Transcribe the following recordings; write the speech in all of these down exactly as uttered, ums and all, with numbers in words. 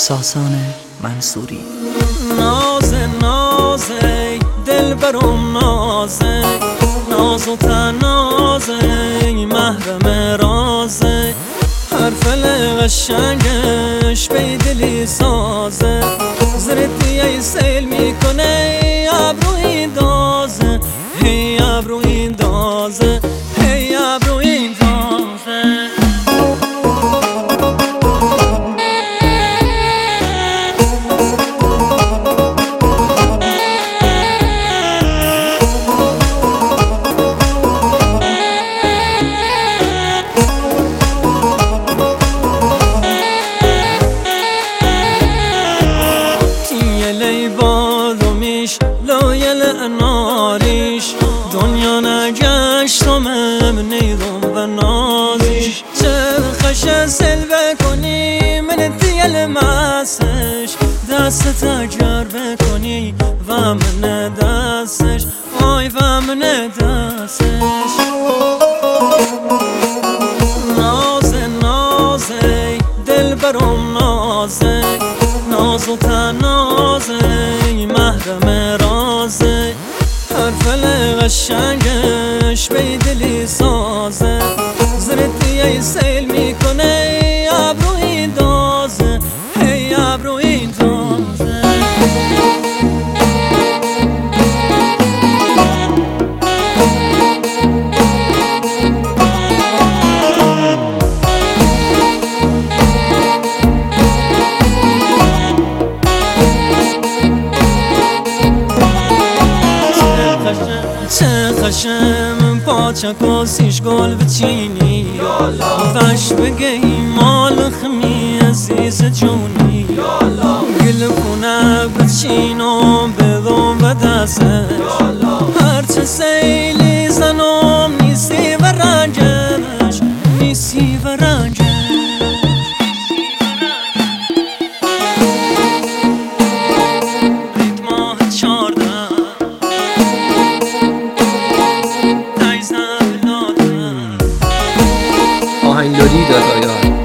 ساسان منصوری. نازه نازه دل برم نازه، ناز و تنازه محرم رازه، حرف قشنگش به دلی سازه، زردیه سیل میکنه ابروی دازه، هی ابروی دازه، هی ابروی دازه. لایل اناریش دنیا نگشتم نیرم و نازیش، چه خش سلوه کنی من دیل مسش، دست اگر بکنی و من دستش، آی و من دستش. نازه نازه دل برم نازه، ناز و تنازه محرم رازه، حرف قشنگش به دلی سازه، زردیه سیل میکنه ابروی دازه، هی ابروی دازه. چه خشم پاچه کاسیش گل بچینی، وش بگی مال خمی عزیز جونی، گل کنه بچینم بدم به دستش، هرچه سیلی زنم نیسی و رنجش، نیسی و رنجش. آهنگداری دادایان.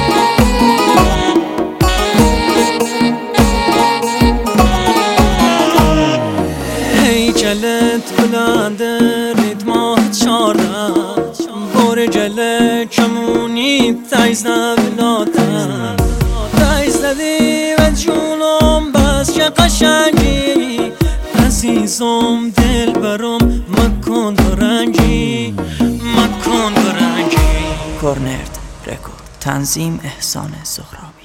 هیکلت بلنده ریتما چارده، برجل کمونی تیز نبلاده، تیز زدی و جونم بس که قشنگی، عزیزم دل برم مکن درنگی، مکن درنگی. کورنرد رکورد، تنظیم احسان سهرابی.